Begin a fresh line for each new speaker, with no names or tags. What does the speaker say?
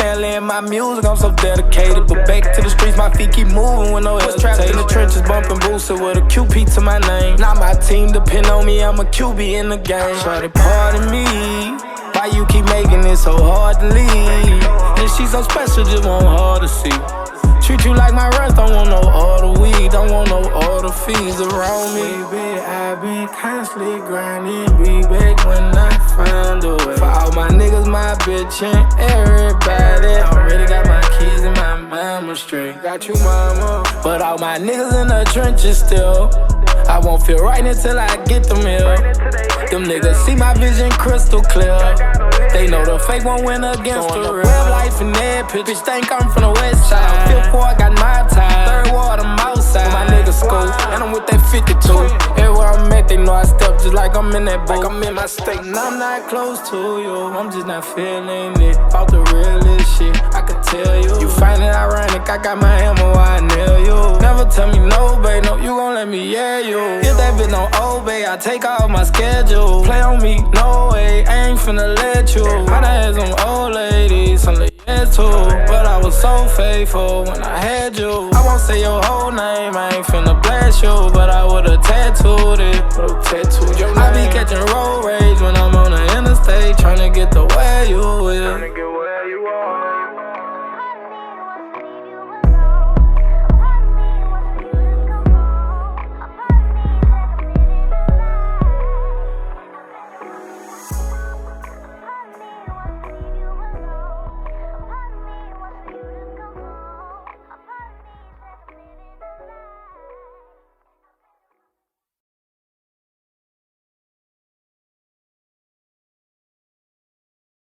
Stanley in my music, I'm so dedicated. But back to the streets, my feet keep moving with no hesitation. Trapped in the trenches, bumping boosted with a QP to my name. Not my team depend on me, I'm a QB in the game. Shawty, pardon me, why you keep making it so hard to leave? And she so special, just want hard to see. Treat you like my rent, don't want no order weed, don't want no order fees around me. Baby, I've been constantly grinding, be back when I find a way. For all my niggas, my bitch, and everybody. Already got my kids and my mama straight. Got you, mama. But all my niggas in the trenches still. I won't feel right until I get them here. Them niggas see my vision crystal clear. They know the fake won't win against the real. Real life in that pitch. Bitch think I'm from the west side. Fifth ward got my time. Third ward I'm outside. My niggas school and I'm with that 52. Everywhere I'm at they know I step just like I'm in that boat. Like I'm in my state and I'm not close to you. I'm just not feeling it. About the realest shit I could tell you. You find it ironic I got my hammer while I nail you. Never tell me no babe, no you gon' let me yeah you. If that bitch don't obey, I take off my schedule. Play on me, no way, I ain't finna let you. I done had some old ladies, some yes too. But I was so faithful when I had you. I won't say your whole name, I ain't finna blast you. But I would've tattooed it. I be catching road rage when I'm on the interstate, tryna get to where you is.